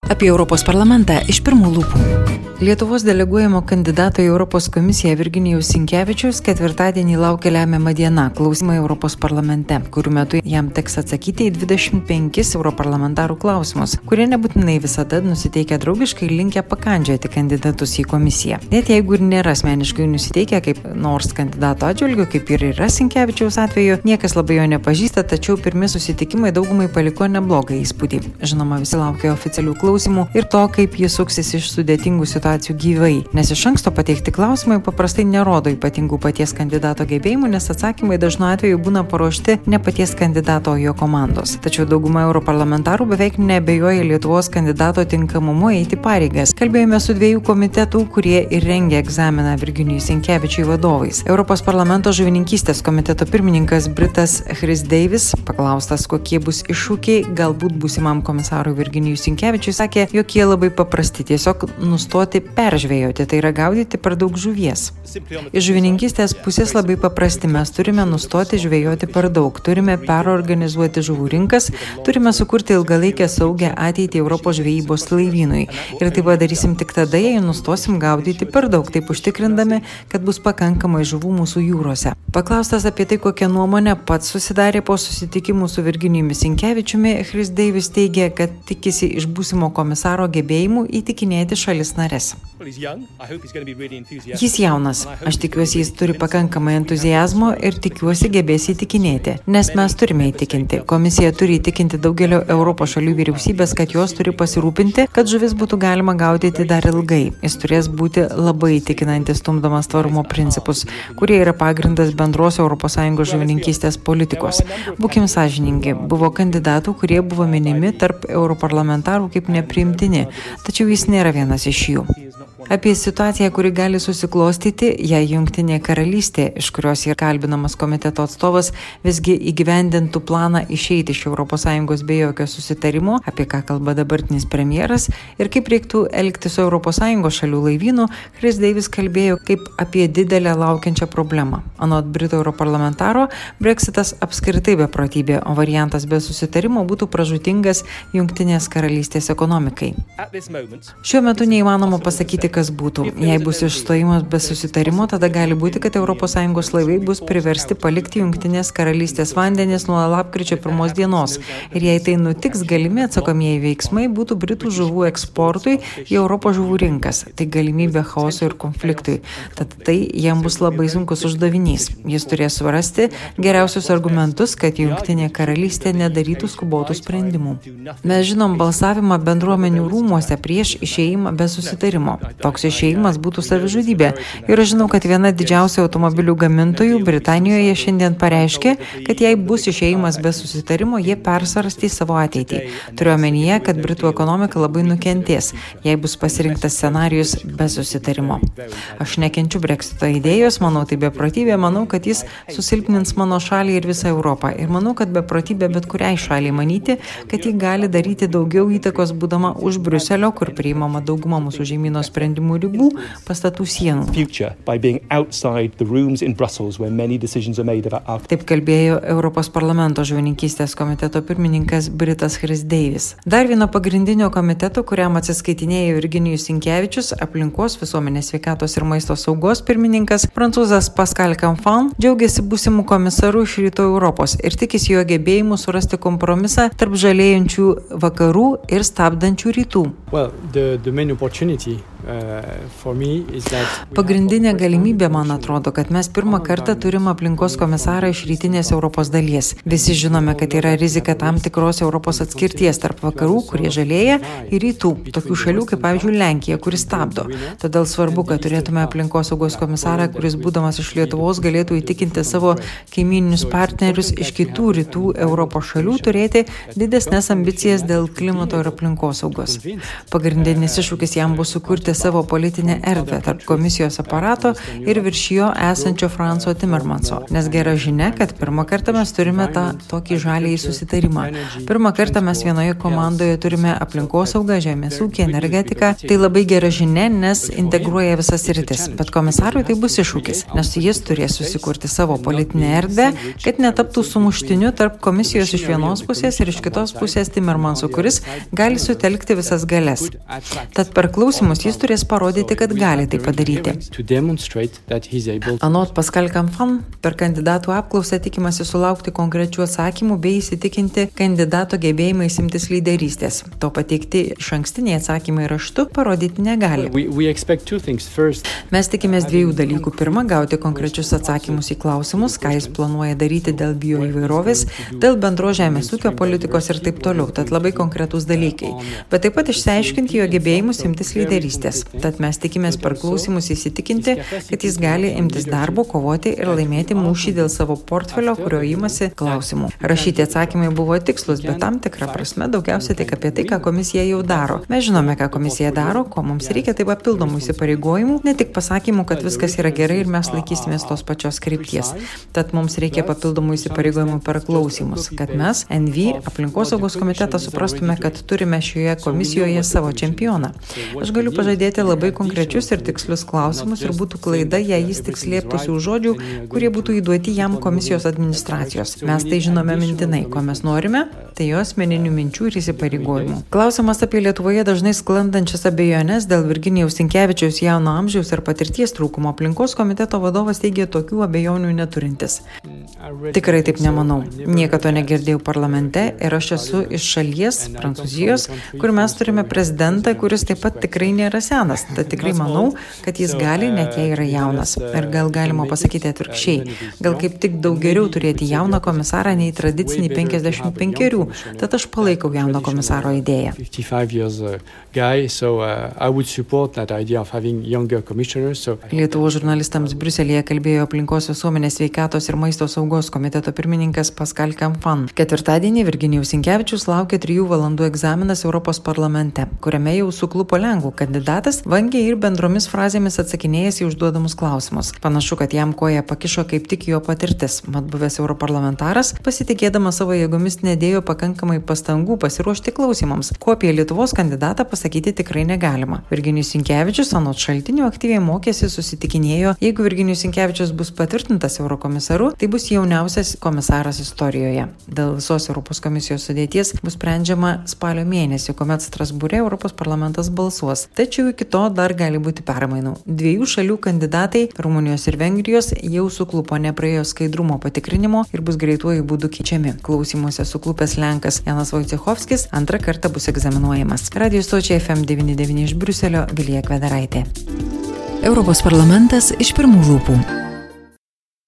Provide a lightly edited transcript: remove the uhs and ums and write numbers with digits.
Apie Europos parlamentą iš pirmų lūpų. Lietuvos deleguojamo kandidato į Europos komisiją Virginijaus Sinkevičiaus ketvirtadienį laukia lemiama diena – klausimai Europos parlamente, kurių metu jam teks atsakyti į 25 europarlamentarų klausimus, kurie nebūtinai visada nusiteikę draugiškai ir linkę pakandžioti kandidatus į komisiją. Net jeigu ir nėra asmeniškai nusiteikę kaip nors kandidato atžvilgiu, kaip ir yra Sinkevičiaus atveju, niekas labai jo nepažįsta, tačiau pirmi susitikimai daugumai paliko neblogą įspūdį. Žinoma, visi laukia oficialių klausimų ir to, kaip jis suksis iš sudėtingų situacijų gyvai, nes iš anksto pateikti klausimai paprastai nerodo ypatingų paties kandidato gebėjimų, nes atsakymai dažnu atveju būna paruošti ne paties kandidato, o jo komandos. Tačiau dauguma europarlamentarų beveik neabejoja Lietuvos kandidato tinkamumu eiti pareigas. Kalbėjome su 2 komitetų, kurie ir rengia egzaminą Virginijui Sinkevičiui vadovais. Europos parlamento žuvininkystės komiteto pirmininkas Britas Chris Davis, paklaustas, kokie bus iššūkiai, galbūt būsimam komisarui Virginijui Sinkevičiui, sakė, jog jie labai paprasti, tiesiog nustoti peržvejoti, tai yra gaudyti per daug žuvies. Iš žuvininkystės pusės labai paprasti, mes turime nustoti žvejoti per daug, turime perorganizuoti žuvų rinkas, turime sukurti ilgalaikę saugę ateitį Europos žvejybos laivynui. Ir tai padarysim tik tada, jei nustosim gaudyti per daug, taip užtikrindami, kad bus pakankamai žuvų mūsų jūrose. Paklaustas apie tai, kokią nuomonę pats susidarė po susitikimų su Virginijumi Sinkevičiumi, Chris Davis teigia, kad tikisi iš būsimo komisaro gebėjimų įtikinėti šalis narės. Jis jaunas. Aš tikiuosi, jis turi pakankamai entuziazmo ir tikiuosi gebės įtikinėti. Nes mes turime įtikinti. Komisija turi įtikinti daugelio Europos šalių vyriausybės, kad jos turi pasirūpinti, kad žuvis būtų galima gaudyti dar ilgai. Jis turės būti labai įtikinantis stumdamas tvarumo principus, kurie yra pagrindas bendros ES žuvininkystės politikos. Būkim sąžiningi, buvo kandidatų, kurie buvo minimi tarp europarlamentarų kaip nepriimtini, tačiau jis nėra vienas iš jų. Apie situaciją, kuri gali susiklostyti, jei Jungtinė karalystė, iš kurios yra kalbinamas komiteto atstovas, visgi įgyvendintų planą išeiti iš ES be jokio susitarimo, apie ką kalba dabartinis premjeras, ir kaip reiktų elgtis su ES šalių laivynu, Chris Davis kalbėjo kaip apie didelę laukiančią problemą. Anot Britų europarlamentaro, Brexitas apskritai beprotybė, o variantas be susitarimo būtų pražūtingas Jungtinės karalystės ekonomikai. Šiuo metu neįmanoma pasakyti, kas būtų. Jei bus išstojimas be susitarimo, tada gali būti, kad ES laivai bus priversti palikti Jungtinės karalystės vandenis nuo lapkričio 1 dienos. Ir jei tai nutiks, galimi atsakomieji veiksmai būtų Britų žuvų eksportui į Europos žuvų rinkas. Tai galimybė chaosui ir konfliktui. Tad tai jam bus labai sunkus uždavinys. Jis turės surasti geriausius argumentus, kad Jungtinė karalystė nedarytų skubotų sprendimų. Mes žinom balsavimą bendruomenių rūmuose prieš išėjimą be susitarimo. Toks išėjimas būtų savižudybė. Ir aš žinau, kad viena didžiausių automobilių gamintojų Britanijoje šiandien pareiškė, kad jei bus išėjimas be susitarimo, jie persvarstys savo ateitį. Turiu omenyje, kad Britų ekonomika labai nukentės, jei bus pasirinktas scenarijus be susitarimo. Aš nekenčiu Brexito idėjos, manau tai beprotybė, manau, kad jis susilpnins mano šalį ir visą Europą. Ir manau, kad beprotybė bet kuriai šaliai manyti, kad ji gali daryti daugiau įtakos būdama už Briuselio, kur priimama dauguma mūsų žemyno sprendimų ribų, pastatų sienų. Taip kalbėjo Europos parlamento žuvininkystės komiteto pirmininkas Britas Chris Davis. Dar vieno pagrindinio komiteto, kuriam atsiskaitinėjo Virginijus Sinkevičius, aplinkos, visuomenės sveikatos ir maisto saugos pirmininkas, prancūzas Pascal Canfin, džiaugiasi būsimų komisarų iš Rytų Europos ir tikisi jo gebėjimu surasti kompromisą tarp žalėjančių vakarų ir stabdančių rytų. Pagrindinė galimybė, man atrodo, kad mes pirmą kartą turim aplinkos komisarą iš rytinės Europos dalies. Visi žinome, kad yra rizika tam tikros Europos atskirties tarp vakarų, kurie žalėja, ir rytų, tokių šalių kaip pavyzdžiui Lenkija, kuris stabdo. Todėl svarbu, kad turėtume aplinkos saugos komisarą, kuris būdamas iš Lietuvos galėtų įtikinti savo kaimyninius partnerius iš kitų rytų Europos šalių turėti didesnes ambicijas dėl klimato ir aplinkos saugos. Pagrindinis iššūkis jam bus sukurti savo politinę erdvę tarp komisijos aparato ir virš jo esančio Franso Timmermanso. Nes gera žinia, kad pirmą kartą mes turime tokį žaliąjį susitarimą. Pirmą kartą mes vienoje komandoje turime aplinkosaugą, žemės ūkį, energetiką. Tai labai gera žinia, nes integruoja visas sritis. Bet komisarui tai bus iššūkis, nes jis turės susikurti savo politinę erdvę, kad netaptų sumuštiniu tarp komisijos iš vienos pusės ir iš kitos pusės Timmermanso, kuris gali sutelkti visas galias. Tad per klausimus jis turės parodyti, kad gali tai padaryti. Anot Pascal Canfin, per kandidatų apklausą tikimasi sulaukti konkrečių atsakymų bei įsitikinti kandidato gebėjimais imtis lyderystės. To pateikti išankstiniai atsakymai raštu parodyti negali. Mes tikimės dviejų dalykų. Pirma, gauti konkrečius atsakymus į klausimus, ką jis planuoja daryti dėl bioįvairovės, dėl bendro žemės ūkio politikos ir taip toliau. Tad labai konkretūs dalykai. Bet taip pat išsiaiškinti jo gebėjimus imtis lyderystės. Tad mes tikimės per klausimus įsitikinti, kad jis gali imtis darbo, kovoti ir laimėti mūšį dėl savo portfelio, kurio imasi klausimų. Rašyti atsakymai buvo tikslus, bet tam tikrą prasme daugiausiai tik apie tai, ką komisija jau daro. Mes žinome, ką komisija daro, ko mums reikia, tai papildomų įsipareigojimų, ne tik pasakymų, kad viskas yra gerai ir mes laikysimės tos pačios krypties. Tad mums reikia papildomų įsipareigojimų per klausimus, kad mes, NV, aplinkosaugos komitetą, suprastume, kad turime šioje komisijoje savo čempioną. Aš galiu pažadėti labai konkrečius ir tikslius klausimus ir būtų klaida, jei jis tik slėptųsi už žodžių, kurie būtų įduoti jam komisijos administracijos. Mes tai žinome mintinai, ko mes norime, tai jo asmeninių minčių ir įsipareigojimų. Klausimas apie Lietuvoje dažnai sklandančias abejonės dėl Virginijaus Sinkevičiaus jauno amžiaus ir patirties trūkumo aplinkos komiteto vadovas teigia tokių abejonių neturintis. Tikrai taip nemanau. Niekada to negirdėjau parlamente ir aš esu iš šalies, Prancūzijos, kur mes turime prezidentą, kuris taip pat tikrai nėra senas. Tad tikrai manau, kad jis gali, net jei yra jaunas. Ir gal galima pasakyti atvirkščiai. Gal kaip tik daug geriau turėti jauną komisarą nei tradicinį 55-erių. Tad aš palaikau jauno komisaro idėją. Lietuvos žurnalistams Briuselyje kalbėjo aplinkos visuomenės sveikatos ir maisto saugos komiteto pirmininkas Pascal Canfin. Ketvirtadienį Virginijaus Sinkevičius laukia 3 valandų egzaminas Europos parlamente, kuriame jau suklupo lenkų kandidatas, vangiai ir bendromis frazėmis atsakinėjęs į užduodamus klausimus. Panašu, kad jam koja pakišo kaip tik jo patirtis. Mat buvęs europarlamentaras, pasitikėdamas savo jėgomis, nedėjo pakankamai pastangų pasiruošti klausimams, ko apie Lietuvos kandidatą pasakyti tikrai negalima. Virginijus Sinkevičius, anot šaltinių, aktyviai mokėsi, susitikinėjo. Jeigu Virginijus Sinkevičius bus patvirtintas eurokomisaru, tai bus jauniausias komisaras istorijoje. Dėl visos Europos komisijos sudėties bus sprendžiama spalio mėnesį, kuomet Strasbūre Europos parlamentas balsuos. Tačiau iki to dar gali būti permainų. 2 šalių kandidatai, Rumunijos ir Vengrijos, jau suklupo, nepraėjo skaidrumo patikrinimo ir bus greituoju būdu keičiami. Klausimuose suklupęs lenkas Janas Vojcechovskis antrą kartą bus egzaminuojamas. Radio stočiai FM99 iš Briuselio, Vilija Kvedaraitė. Europos parlamentas iš pirmų lūpų.